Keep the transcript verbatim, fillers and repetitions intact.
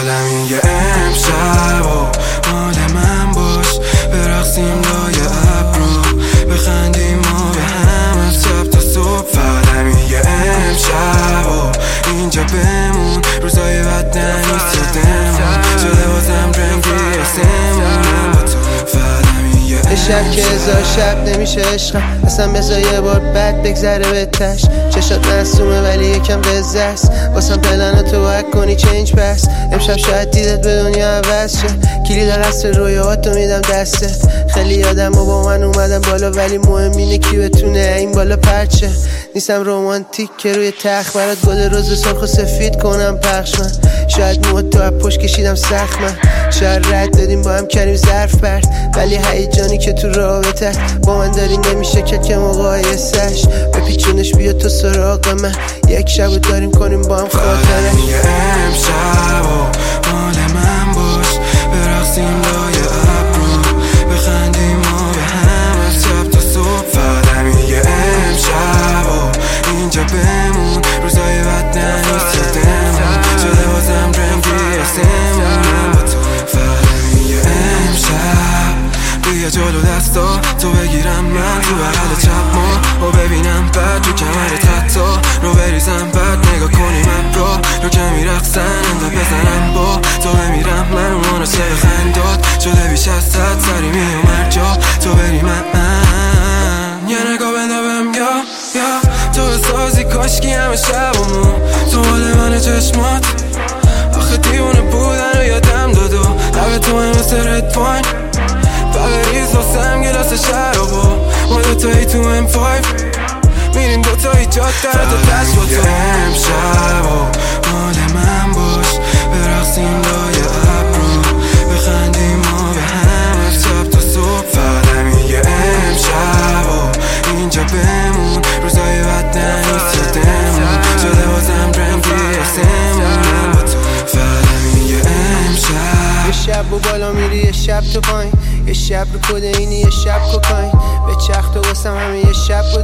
فقط میگه امشب و مال من باش، برقصیم لای ابرو، بخندیم و به هم از شب تا صبح. فقط میگه امشب و اینجا بمون، روزای بد نیست یادمون شده بازم رنگی اسمون من با تو. فقط میگه یه شب که هزار شب نمیشه عشقم، اصلا بذار یه بار بد بگذره به تش. چشات معصومه ولی یکم قزه است، واسم پلن تو باید کنی چنج پس. امشب شاید دیدت به دنیا عوض شه، کلید قصر رویاتو میدم دستت. خیلی یادم و با من اومدم بالا، ولی مهم اینه کی بتونه این بالا پرچه. نیستم رومانتیک که روی تخت برات گل روز سرخ و سفید کنم پخش من. شاید موت تو از پشت کشیدم سخت من، شاید رد دادیم با هم کردیم ظرف برد، ولی هیجانی که تو رابطه با من داری نمیشه که که مقایسش. به پیچونش بیا تو سراغ من، یک شب داریم کنیم با هم خاطره. میگه امشب و مال من باش، برقصیم لای ابرو، بخندیم و به هم از شب تا صبح. فقط میگه امشب و اینجا بمون، روزای بد نیست یادمون شده بازم رنگی اسمون من با تو. فقط میگه امشب بیا جلو دستا تو بگیرم من تو بغل چپ ما، و ببینم بعد تو کمرت حتی رو بریزم بعد نگاه کنیم ابرا رو که میرقصن اندا بزنم با تو بمیرم من اون عاشق خندات شده بیش از صد سری میومد جا تو بری من یه نگاه بندابم یا یا تو سازی کاشکی همه شبمون تو مال من چشمات آخه دیونه بودن رو یادم دادو لبه تو هم مثل رد پاین فقط ریز واسم گلاس شرابو ما دوتایی تو ام فایو میریم دوتایی جاد در تا تش با تو. امشب و مال من باش، برقصیم لای ابرو، بخندیم و به هم از شب تا صبح. فقط میگه امشب و اینجا بمون، روزای بد نیست یادمون شده بازم رنگی اسمون من با تو. فقط میگه امشب یه شب با بالا میری یه شب تو پایین، یه شب رو کدینی یه شب کوکاین، به چرخ تو واسم همه یه شب